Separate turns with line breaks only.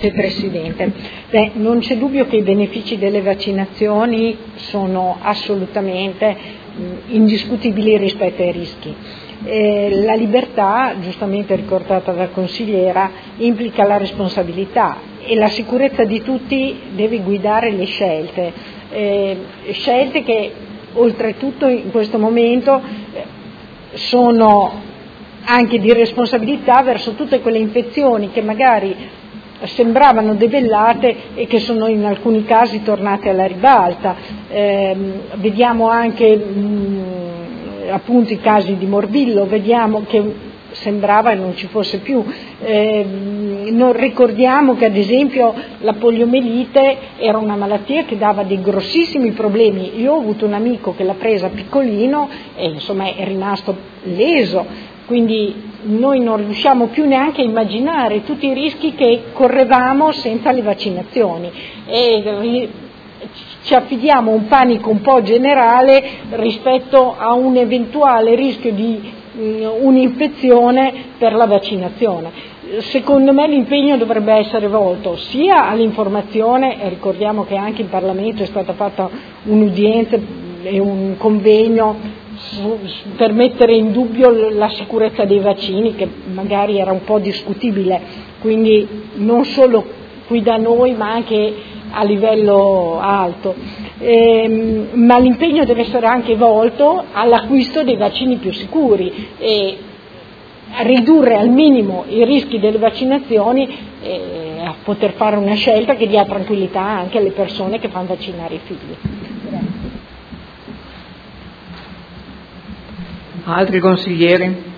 Presidente, non c'è dubbio che i benefici delle vaccinazioni sono assolutamente indiscutibili rispetto ai rischi. La libertà, giustamente ricordata dalla consigliera, implica la responsabilità e la sicurezza di tutti deve guidare le scelte, scelte che oltretutto in questo momento sono anche di responsabilità verso tutte quelle infezioni che magari sembravano debellate e che sono in alcuni casi tornate alla ribalta. Vediamo anche appunto i casi di morbillo, vediamo che sembrava non ci fosse più. Non ricordiamo che ad esempio la poliomelite era una malattia che dava dei grossissimi problemi. Io ho avuto un amico che l'ha presa piccolino e insomma è rimasto leso. Quindi noi non riusciamo più neanche a immaginare tutti i rischi che correvamo senza le vaccinazioni e ci affidiamo a un panico un po' generale rispetto a un eventuale rischio di un'infezione per la vaccinazione. Secondo me l'impegno dovrebbe essere volto sia all'informazione, e ricordiamo che anche in Parlamento è stata fatta un'udienza e un convegno per mettere in dubbio la sicurezza dei vaccini, che magari era un po' discutibile, quindi non solo qui da noi ma anche a livello alto, ma l'impegno deve essere anche volto all'acquisto dei vaccini più sicuri e a ridurre al minimo i rischi delle vaccinazioni e a poter fare una scelta che dia tranquillità anche alle persone che fanno vaccinare i figli.
Altri consiglieri?